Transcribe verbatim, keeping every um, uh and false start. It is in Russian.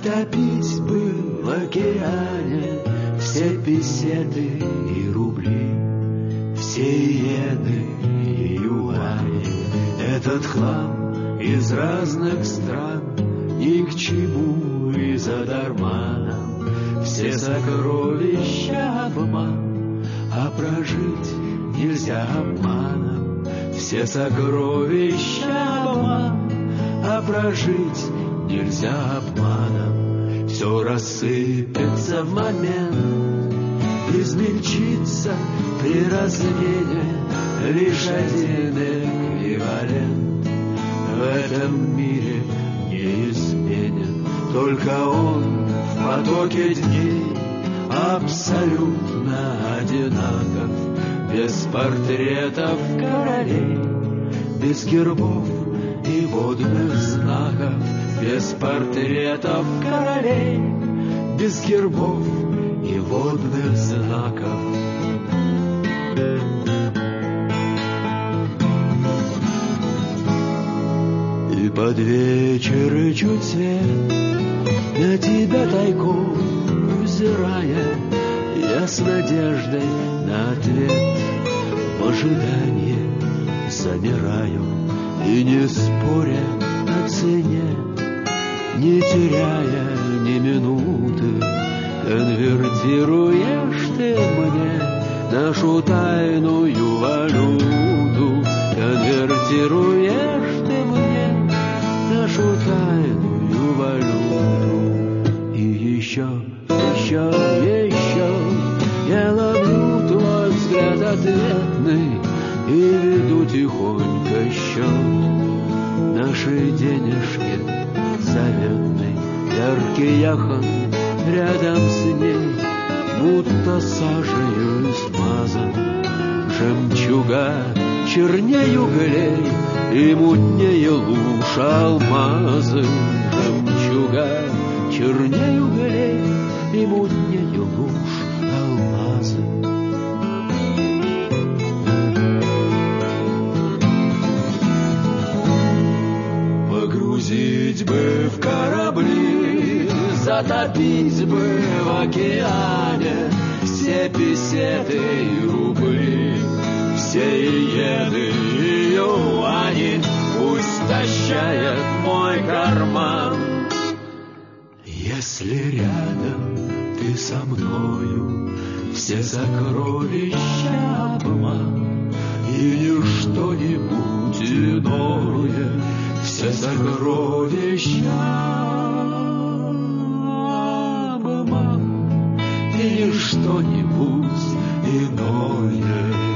Затопить бы в океане все песеты и рубли, все иены и юани. Этот хлам из разных стран ни к чему и задарма нам. Все сокровища обман, а прожить нельзя обманом. Все сокровища обман, а прожить нельзя обманом. Все рассыпется в момент, измельчится при размене. Лишь один эквивалент в этом мире неизменен. Только он в потоке дней абсолютно одинаков. Без портретов королей, без гербов и водных знаков. Без портретов королей, без гербов и водных знаков. И под вечер и чуть свет, на тебя тайком взирая, я с надеждой на ответ в ожидании замираю. И не споря о цене, не теряя ни минуты, конвертируешь ты мне нашу тайную валюту. Конвертируешь ты мне нашу тайную валюту. И еще, еще, еще я ловлю твой взгляд ответный и веду тихонько счет нашей денежки заветной. Яркий яхон рядом с ней будто сажею смазан. Жемчуга черней углей и мутнее луж алмазы. Жемчуга черней углей и мутнее луж алмазы. Погрузить бы в корабли, затопить бы в океане все песеты и рубли, все иены и юани. Пусть тащает мой карман. Если рядом ты со мною, все сокровища обман, и не что-нибудь иное. Все сокровища обман, и не что-нибудь иное.